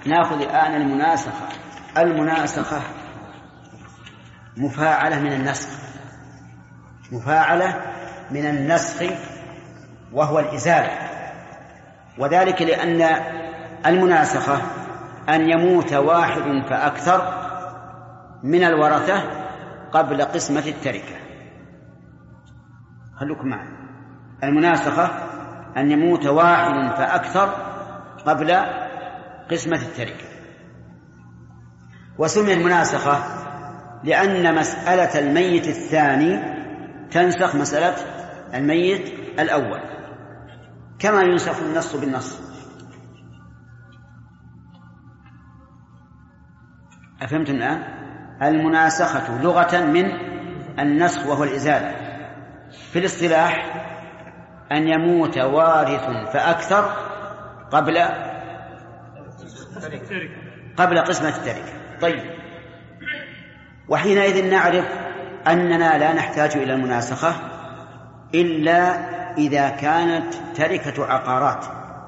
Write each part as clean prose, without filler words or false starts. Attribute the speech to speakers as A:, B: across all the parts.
A: نأخذ الآن المناسخة. المناسخة مفاعلة من النسخ، مفاعلة من النسخ وهو الإزالة، وذلك لأن المناسخة أن يموت واحد فأكثر من الورثة قبل قسمة التركة. خلوكم معي. المناسخة أن يموت واحد فأكثر قبل قسمة التركة. وسمي المناسخة لأن مسألة الميت الثاني تنسخ مسألة الميت الأول، كما ينسخ النص بالنص. أفهمتم الآن؟ المناسخة لغة من النسخ وهو الإزالة، في الاصطلاح أن يموت وارث فأكثر قبل قسمة التركة. طيب، وحينئذ نعرف أننا لا نحتاج إلى المناسخة إلا إذا كانت تركة عقارات،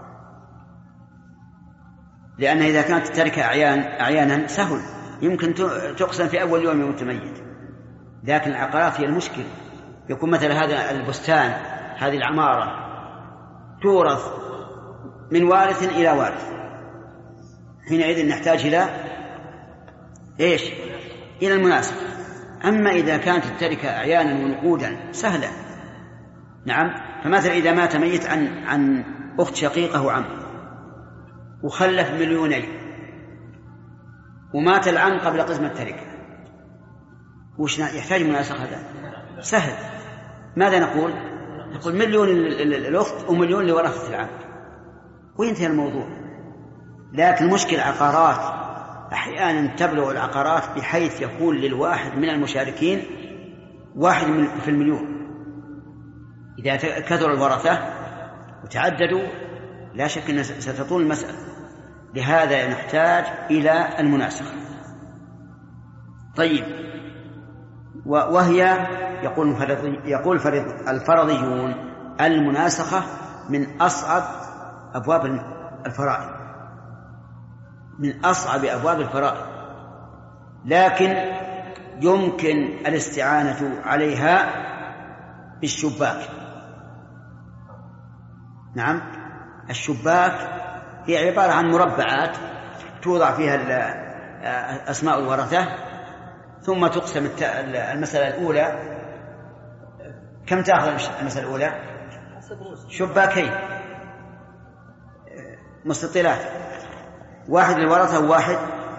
A: لأن إذا كانت التركة أعيانا سهل، يمكن تقسم في أول يوم يموت ميت، لكن العقارات هي المشكلة. يكون مثل هذا البستان، هذه العمارة تورث من وارث إلى وارث، حينئذ نحتاج إلى إيش؟ إلى المناسخة. أما إذا كانت التركة أعيانا ونقودا سهلة، نعم. فمثلا إذا مات ميت عن أخت شقيقة وعم وخلف 2,000,000 ومات العم قبل قسمة التركة، وش يحتاج مناسخة؟ هذا سهل. ماذا نقول؟ نقول 1,000,000 للأخت و1,000,000 لورثة العم، وينتهي الموضوع. لكن مشكل عقارات أحيانا تبلغ العقارات بحيث يكون للواحد من المشاركين 1 في 1,000,000. إذا كثر الورثة وتعددوا لا شك أن ستطول المسألة، لهذا نحتاج إلى المناسخة. طيب، وهي يقول الفرضيون المناسخة من أصعب أبواب الفرائض، من أصعب أبواب الفرائض، لكن يمكن الاستعانة عليها بالشباك. نعم، الشباك هي عبارة عن مربعات توضع فيها أسماء الورثة، ثم تقسم المسألة الأولى. كم تأخذ المسألة الأولى؟ شباكين مستطيلات، واحد للورثة وواحد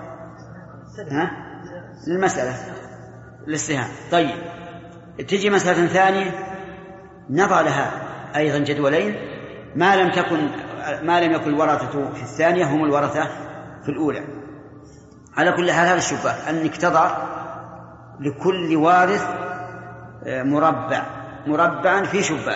A: للمسألة للسهام. طيب، تجي مسألة ثانية نضع لها أيضا جدولين، ما لم يكن الورثة في الثانية هم الورثة في الأولى. على كل حال هذا الشباك أنك تضع لكل وارث مربعا في شباك.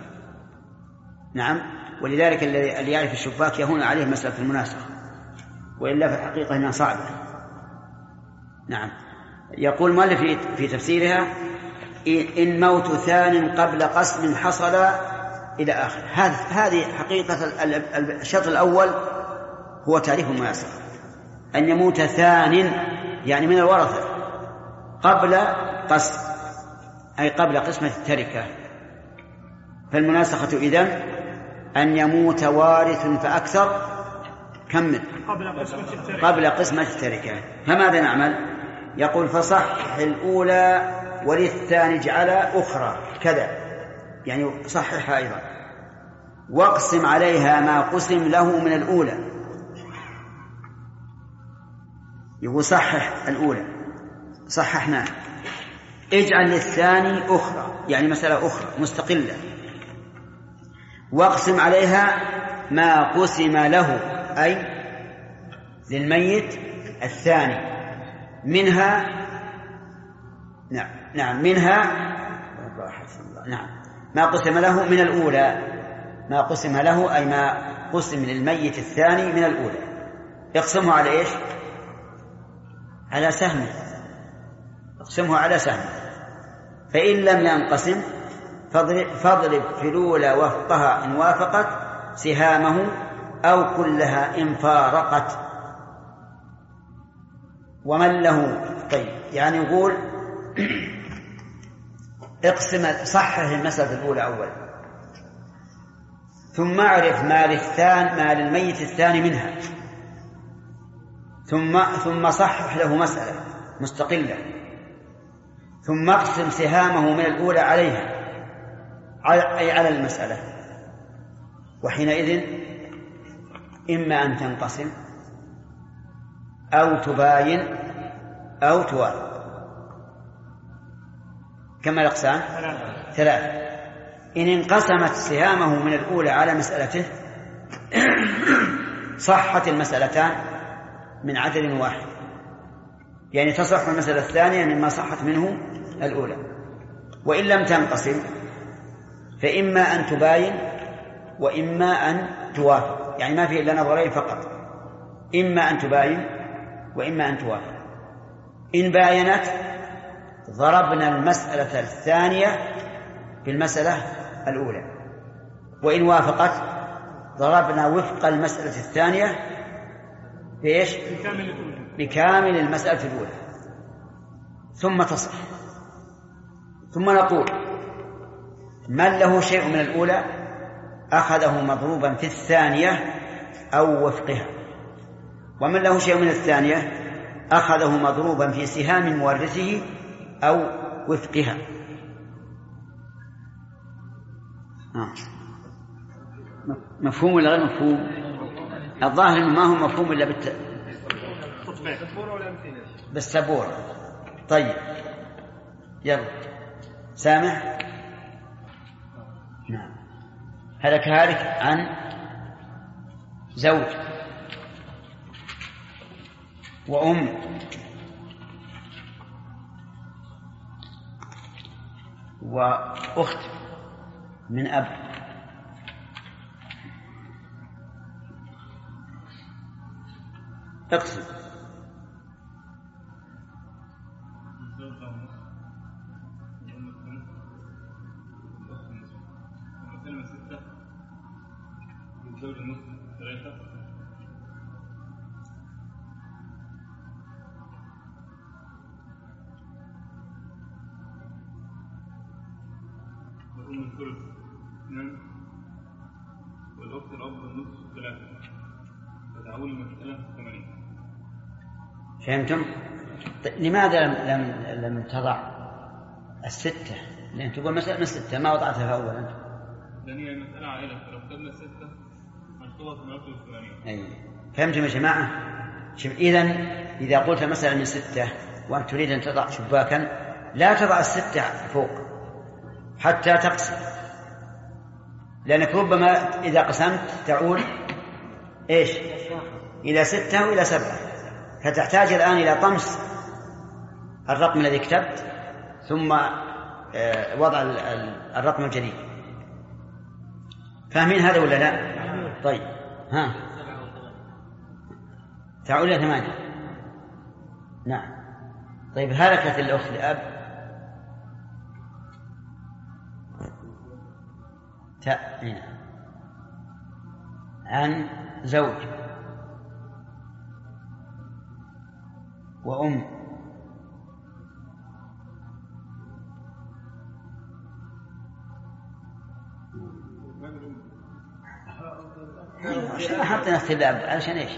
A: نعم، ولذلك اللي يعرف الشباك يهون عليه مسألة المناسخة، وإلا في الحقيقة إنها صعبة. نعم. يقول مؤلف في تفسيرها: إن موت ثان قبل قسم حصل إلى آخر. هذه حقيقة الشرط الأول هو تعريف المناسخة، أن يموت ثان يعني من الورثة قبل قسم، أي قبل قسمة التركة. فالمناسخة إذن أن يموت وارث فأكثر كمل قبل قسمة التركة. فماذا نعمل؟ يقول: فصحح الأولى وللثاني اجعل أخرى كذا، يعني صححها أيضا، واقسم عليها ما قسم له من الأولى. يقول صحح الأولى، صححنا، اجعل للثاني أخرى، يعني مسألة أخرى مستقلة، واقسم عليها ما قسم له، أي للميت الثاني، منها نعم منها ما قسم له من الأولى، ما قسم له أي ما قسم للميت الثاني من الأولى. اقسمه على إيش؟ على سهم، اقسمه على سهم. فإن لم ينقسم فاضرب في الأولى وفقها إن وافقت سهامه، أو كلها إن فارقت ومن له. طيب يعني يقول اقسم، صحح المسألة الأولى أولا، ثم اعرف ما للميت الثاني منها، ثم صحح له مسألة مستقلة، ثم اقسم سهامه من الأولى عليها، أي على المسألة. وحينئذ إما أن تنقسم أو تباين أو توافق. كما الأقسام؟ ثلاثة. إن انقسمت سهامه من الأولى على مسألته صحت المسألتان من عدد واحد، يعني تصح المسألة الثانية مما صحت منه الأولى. وإن لم تنقسم فإما أن تباين وإما أن توافق، يعني ما فيه إلا نظرين فقط، إما أن تباين وإما أن توافق. إن باينت ضربنا المسألة الثانية بالمسألة الأولى، وإن وافقت ضربنا وفق المسألة الثانية بإيش؟ بكامل المسألة الأولى، ثم تصح. ثم نقول من له شيء من الأولى أخذه مضروبا في الثانية أو وفقها، ومن له شيء من الثانية أخذه مضروبا في سهام مورثه أو وفقها. مفهوم ولا غير مفهوم؟ الظاهر إنه ما هو مفهوم إلا بالسبورة. طيب يلا سامح. نعم. هلك هالك عن زوج وأم وأخت من أب. اقسم.
B: الزوج النصف 3 والأم الثلث 2 والأخت الأب النصف 3 فتعول المسألة 80.
A: فهمتم؟ لماذا لم تضع الستة؟ لأن تقول مسألة من 6 ما وضعتها أولا.
B: لأن هي مسألة عائلة، فلو كتبنا 6 هنحطها في 80.
A: أي فهمتم يا جماعة؟ إذا قلت مثلا من 6 وأنت تريد أن تضع شباكا لا تضع 6 فوق حتى تقسم، لأنك ربما إذا قسمت تعود إيش؟ إلى 6 وإلى 7، فتحتاج الآن إلى طمس الرقم الذي كتبت ثم وضع الرقم الجديد. فاهمين هذا ولا لا؟ طيب ها تعود إلى 8. نعم. طيب هلكت الأخت لأب عن زوج وأم عشان حطنا في الأب علشان إيش؟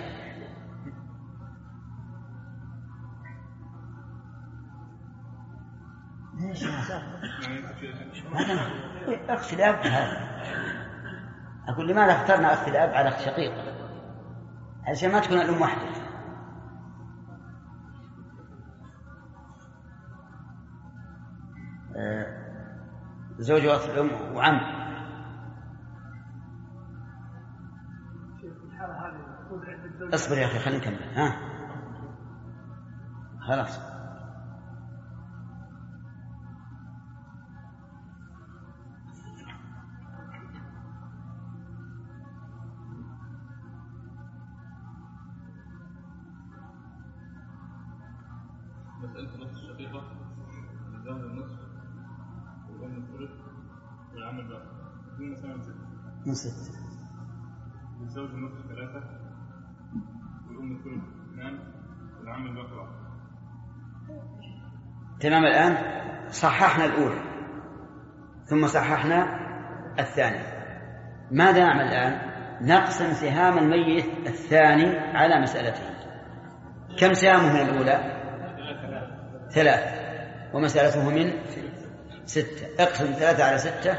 A: أخت الأب هذا. أقول لماذا اخترنا أخت الأب على أخت شقيق؟ علشان ما تكون الأم واحدة. زوج وأخت الأم وعم. اصبر يا أخي خلينا نكمل. ها خلاص.
B: مسألة الأخت الشقيقة الزوج النصف والأم الثلث والعم الباقي دون مسألة
A: من 6.
B: الزوج النصف 3 والأم الثلث 2 والعم الباقي 1.
A: تمام. الآن صححنا الأولى ثم صححنا الثانية. ماذا نعمل الآن؟ نقسم سهام الميت الثاني على مسألتين. كم سهامه من الأولى؟ 3 ومسألته من 6. اقسم 3 على 6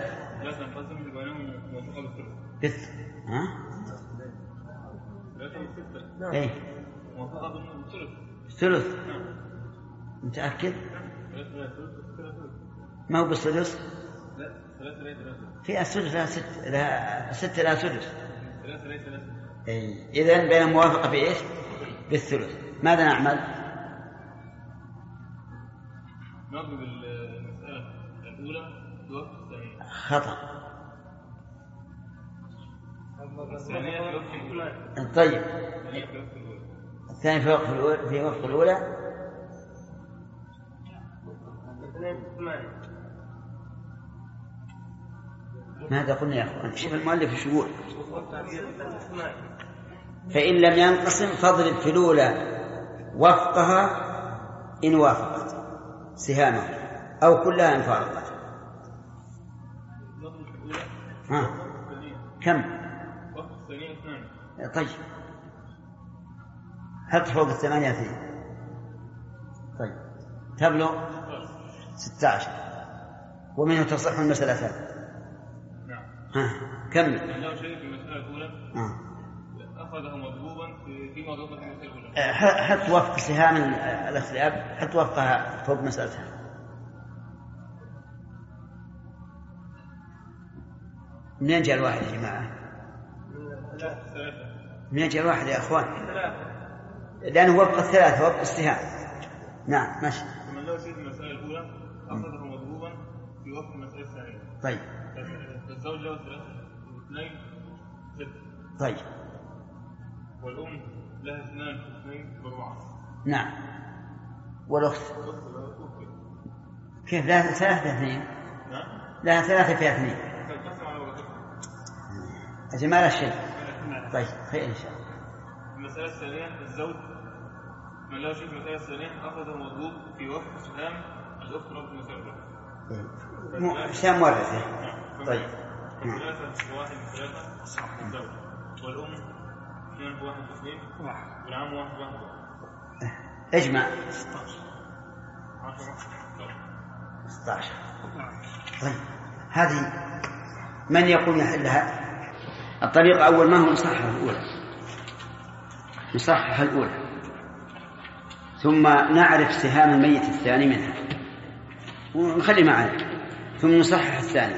A: ايه ثلث. متأكد؟ ما هو بالثلث؟ في الثلث لها 6 لها ثلث. إذن بين الموافقة بإيش؟ بالثلث. ماذا نعمل؟
B: نضرب المسألة الأولى بوقت الثانية.
A: خطأ.
B: الثانية في وقت الأولى.
A: طيب الثاني في وقت الأولى. ماذا قلنا يا أخوان؟ شوف المؤلف شو يقول. فإن لم ينقسم فاضرب في الأولى وفقها إن وافقت سهامه أو كلها إن فارقت. كم؟ طيب حط فوق 8 2. طيب تبلغ 16 ومنه تصح المسألتان. كمل.
B: لو شيء في المسألة الأولى أخذه مضروبا في مضروبة في المسألة الأولى.
A: حط وفق سهام الأسلاب، حط وفقها فوق مسألتها. منين جاء الواحد يا جماعة؟ منين جاء الواحد يا أخوان؟ لأنه وفق 3 وفق السهام. نعم ماشي.
B: لو شيء في المسألة الأولى أخذه مضروبا في وفق المسألة الثانية.
A: طيب
B: الزوج له 3 و2 6.
A: طيب
B: والأم لها 2 و2 و4.
A: نعم. والأخت كيف لها 3 2؟ لها 3 في 2. أجمال الشيء. طيب خير إن شاء الله.
B: المسألة الثانية الزوج من لا شيء في المسألة الثانية أخذ مضروب في وفق سهام الأخت رب المسألة الأولى.
A: سهام ورثة. طيب
B: 3 1 3 الزوج والأم 2 1 2 والعم 1 1.
A: اجمع
B: 10
A: 16. طيب هذه من يقول يحلها؟ الطريقة أول ما هو نصحح الأولى، نصحح الأولى ثم نعرف سهام الميت الثاني منها ونخلي معنا، ثم نصحح الثاني،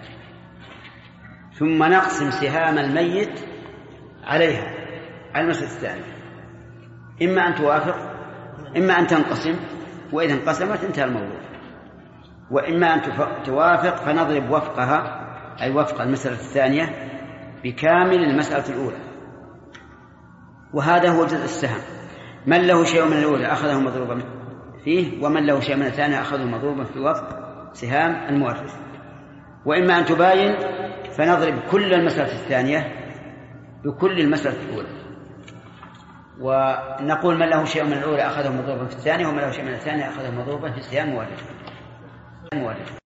A: ثم نقسم سهام الميت عليها على المسألة الثانية. إما أن توافق إما أن تنقسم، وإذا انقسمت انتهى الموضوع، وإما أن توافق فنضرب وفقها أي وفق المسألة الثانية بكامل المسألة الأولى. وهذا هو جزء السهم. من له شيء من الأولى أخذه مضروبا فيه، ومن له شيء من الثانية أخذه مضروبا في وفق سهام المورث. وإما أن تباين فنضرب كل المسألة الثانية بكل المسألة الأولى، ونقول من له شيء من الأولى أخذه مضروبا في الثانية، ومن له شيء من الثانية أخذه مضروبا في سهام المورث.